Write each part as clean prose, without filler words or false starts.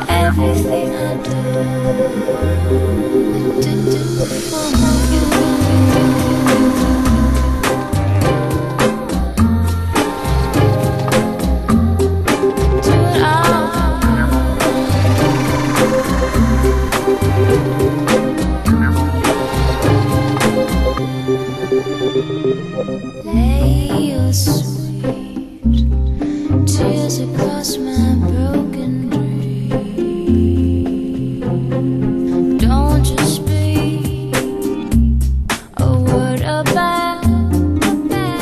Everything I do for you. Do it all. Lay your sweet tears across my broken dream. Don't just speak a word about the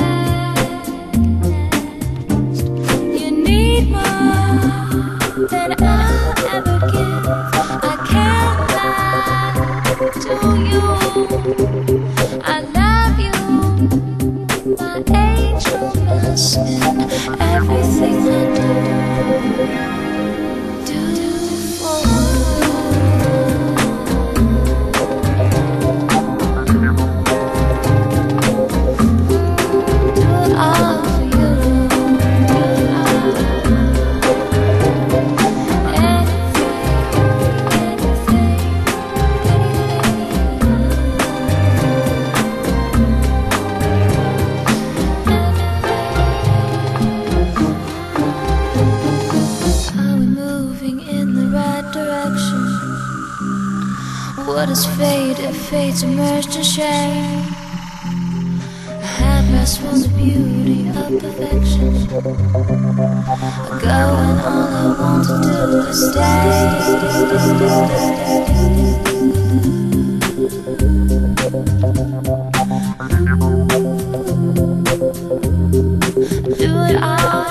past. You need more than I'll ever give. I can't lie to you. I love you, my angel, my sin. Everything I do for you. Do it all for you. Are we moving in the right direction? What is fate if fate's immersed in shame? A half-past for the beauty of perfection. I go and all I want to do is stay. Do it all.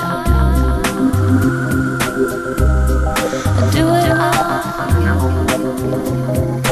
Do it all.